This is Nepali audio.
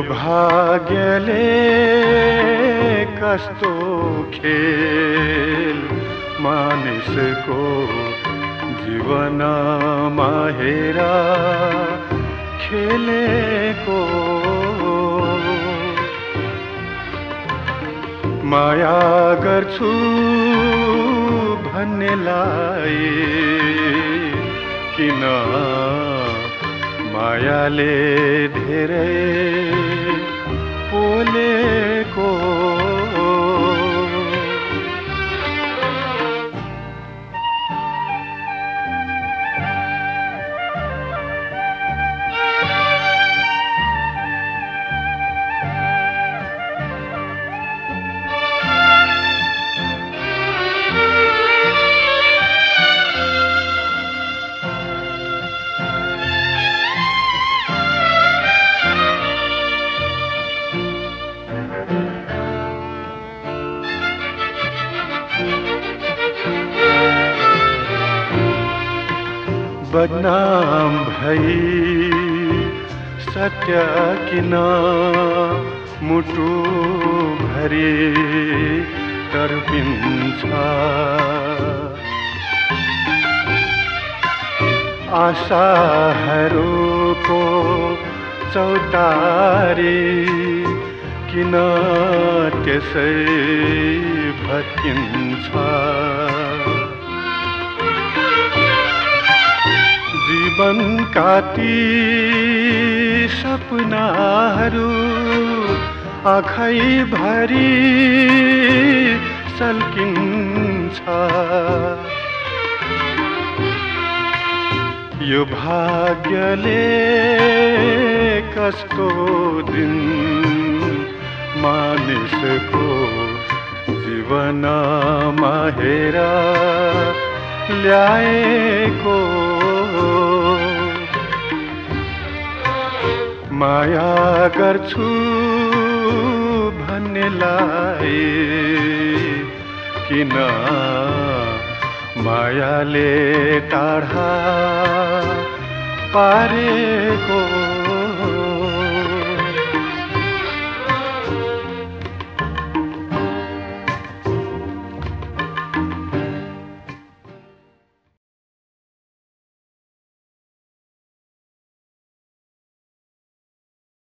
भाग्यले कस्तो खेल मानिसको जीवनमा हेरा खेलेको माया गर्छु भन्नेलाई किन मायाले धेरै पोलेको बदनाम भई सत्य किन मुटु भरि तर्पिन्छ आशाहरूको चौतारी किन त्यसै भत्किन्छ जीवन काटी सपनाहरू आँखै भरि सल्किन्छ यो भाग्यले कस्तो दिन मानिसको जीवनमा हेरा ल्याएको माया गर्छु भन्नेलाई किन मायाले टाढा पारेको